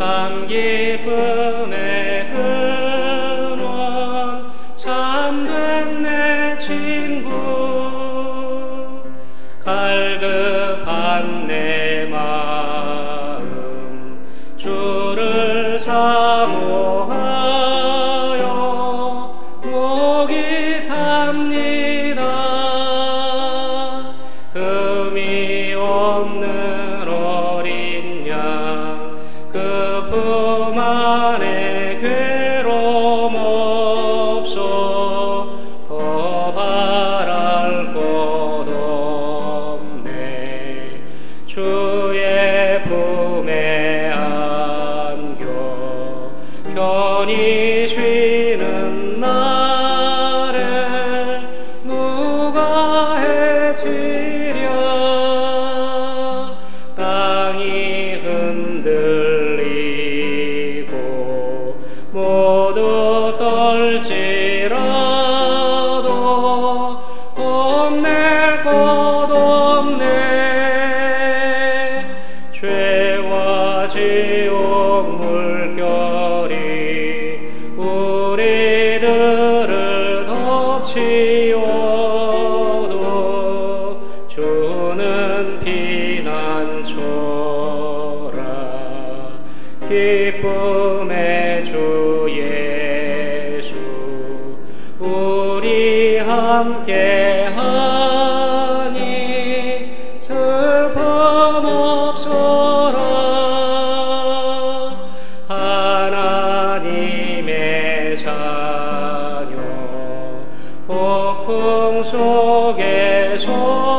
참 기쁨의 근원 참된 내 친구 갈급한 내 마음 주를 사모하여 목이 탑니다. 흠이 없는 어린 양 그 품 안에 괴로움 없어 더 바랄 것 없네. 주의 품에 안겨 편히 쉬는 나를 누가 해치랴. 땅이 흔들리고 모두 떨지라도 겁낼 것 없네. 죄와 지옥 물결이 우리들을 덮치어도 주는 피난처라. 기쁨의 주 예수 우리 함께하니 슬픔 없어라. 하나님의 자녀 폭풍 속에서